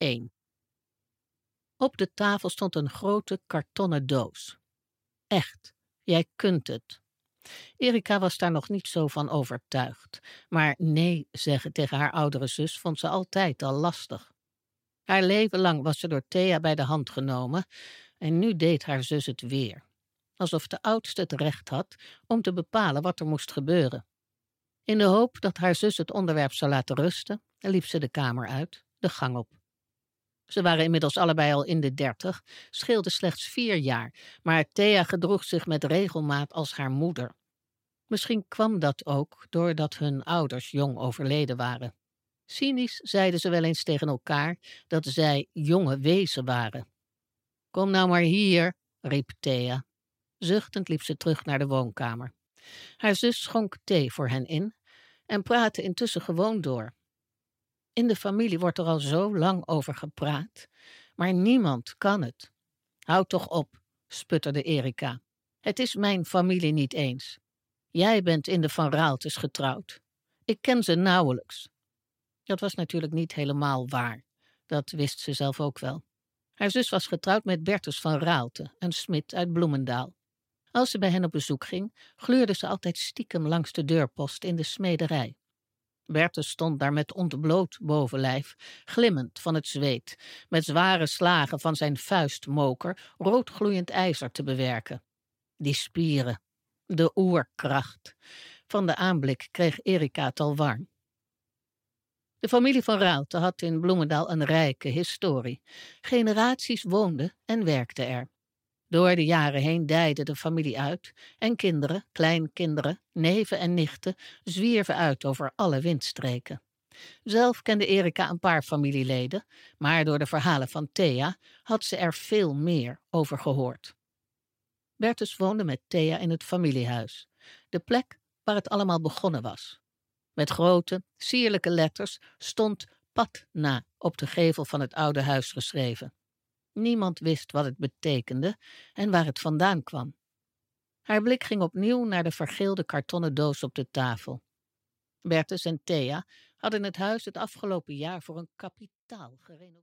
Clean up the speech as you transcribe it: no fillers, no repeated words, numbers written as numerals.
1. Op de tafel stond een grote kartonnen doos. Echt, jij kunt het. Erika was daar nog niet zo van overtuigd, maar nee zeggen tegen haar oudere zus vond ze altijd al lastig. Haar leven lang was ze door Thea bij de hand genomen en nu deed haar zus het weer. Alsof de oudste het recht had om te bepalen wat er moest gebeuren. In de hoop dat haar zus het onderwerp zou laten rusten, liep ze de kamer uit, de gang op. Ze waren inmiddels allebei al in de 30, scheelde slechts 4 jaar, maar Thea gedroeg zich met regelmaat als haar moeder. Misschien kwam dat ook doordat hun ouders jong overleden waren. Cynisch zeiden ze wel eens tegen elkaar dat zij jonge wezen waren. Kom nou maar hier, riep Thea. Zuchtend liep ze terug naar de woonkamer. Haar zus schonk thee voor hen in en praatte intussen gewoon door. In de familie wordt er al zo lang over gepraat, maar niemand kan het. Houd toch op, sputterde Erika. Het is mijn familie niet eens. Jij bent in de Van Raaltes getrouwd. Ik ken ze nauwelijks. Dat was natuurlijk niet helemaal waar. Dat wist ze zelf ook wel. Haar zus was getrouwd met Bertus van Raalte, een smid uit Bloemendaal. Als ze bij hen op bezoek ging, gluurde ze altijd stiekem langs de deurpost in de smederij. Bertus stond daar met ontbloot bovenlijf, glimmend van het zweet, met zware slagen van zijn vuistmoker roodgloeiend ijzer te bewerken. Die spieren, de oerkracht. Van de aanblik kreeg Erika het al warm. De familie van Raalte had in Bloemendaal een rijke historie. Generaties woonden en werkten er. Door de jaren heen dijde de familie uit en kinderen, kleinkinderen, neven en nichten zwierven uit over alle windstreken. Zelf kende Erika een paar familieleden, maar door de verhalen van Thea had ze er veel meer over gehoord. Bertus woonde met Thea in het familiehuis, de plek waar het allemaal begonnen was. Met grote, sierlijke letters stond Patna op de gevel van het oude huis geschreven. Niemand wist wat het betekende en waar het vandaan kwam. Haar blik ging opnieuw naar de vergeelde kartonnen doos op de tafel. Bertus en Thea hadden het huis het afgelopen jaar voor een kapitaal gerenoveerd.